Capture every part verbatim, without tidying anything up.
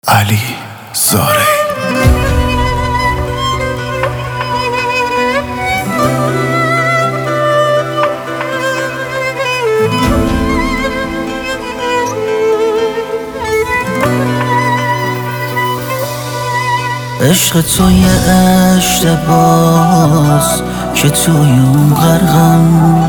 علی زاره. عشق تو یه اشتباس که توی اون غرقم.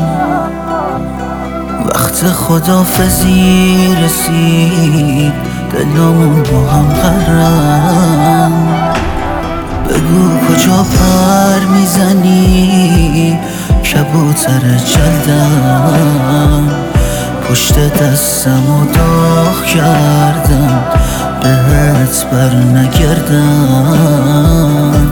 وقت خدافزی رسید دلمون با هم غرقم. بگو کجا پر میزنی کبوتر جلدم. پشت دستم و داغ کردم بهت بر نگردم.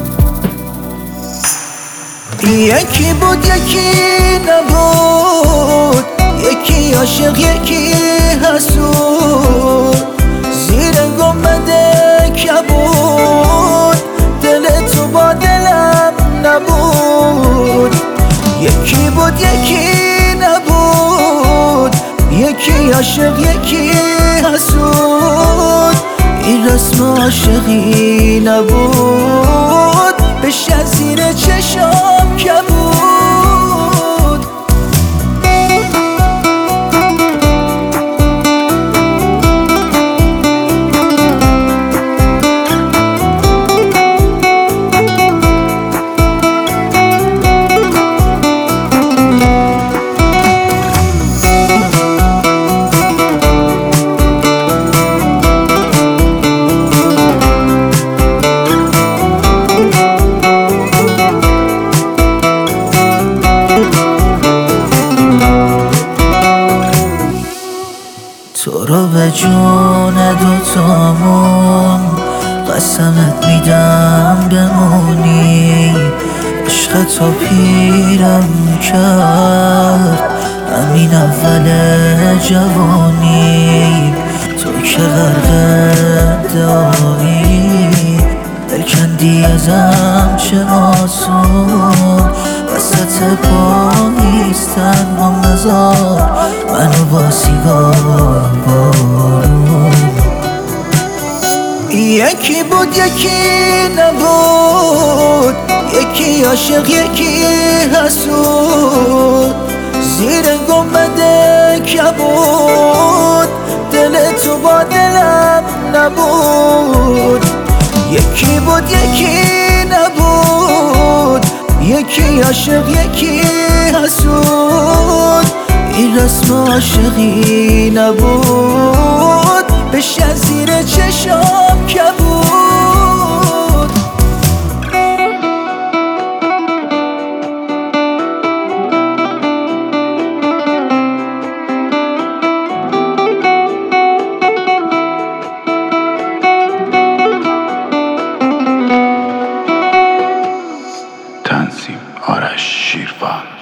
یکی بود یکی نبود، یکی عاشق یکی حسود. زیر گنبد کبود دل تو با دلم نبود. یکی بود یکی نبود، یکی عاشق یکی حسود. این رسم عاشقی نبود، بشه زیر چشام کبود. تو رو به جون دوتامون قسمت میدم بمونی. عشق تو پیرم کرد همین اول جوانی. تو که غرق ادعایی دل کندی ازم چه آسون. وسط پایستن با نزار منو با سیگار بارون. یکی بود یکی نبود، یکی عاشق یکی حسود. زیر گنبد کبود دل تو با دلم نبود. یکی بود یکی نبود، یکی عاشق یکی حسود. این رسم عاشقی نبود، بشه زیر چشام کبود. تنظیم آرش شیروان.